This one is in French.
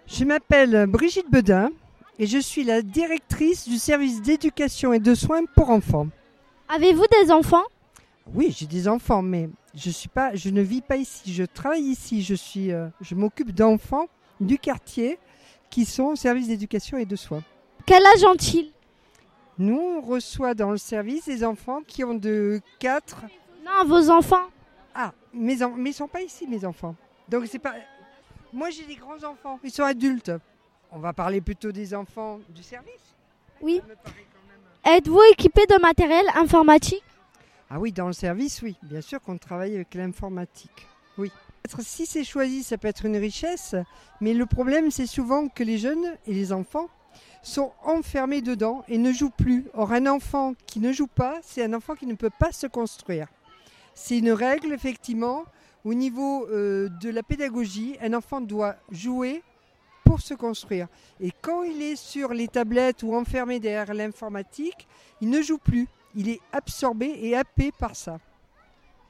Je m'appelle Brigitte Bedin et je suis la directrice du service d'éducation et de soins pour enfants. Avez-vous des enfants? Oui, j'ai des enfants, mais je ne vis pas ici. Je travaille ici. Je m'occupe d'enfants du quartier qui sont au service d'éducation et de soins. Quel âge ont-ils? Nous, on reçoit dans le service des enfants qui ont de 4... Non, vos enfants. Ah, mais ils ne sont pas ici, mes enfants. Donc, c'est pas... Moi, j'ai des grands-enfants. Ils sont adultes. On va parler plutôt des enfants du service. Oui. Ça me paraît quand même... Êtes-vous équipé de matériel informatique? Ah oui, dans le service, oui. Bien sûr qu'on travaille avec l'informatique. Oui. Si c'est choisi, ça peut être une richesse. Mais le problème, c'est souvent que les jeunes et les enfants sont enfermés dedans et ne jouent plus. Or, un enfant qui ne joue pas, c'est un enfant qui ne peut pas se construire. C'est une règle, effectivement. Au niveau de la pédagogie, un enfant doit jouer pour se construire. Et quand il est sur les tablettes ou enfermé derrière l'informatique, il ne joue plus. Il est absorbé et happé par ça.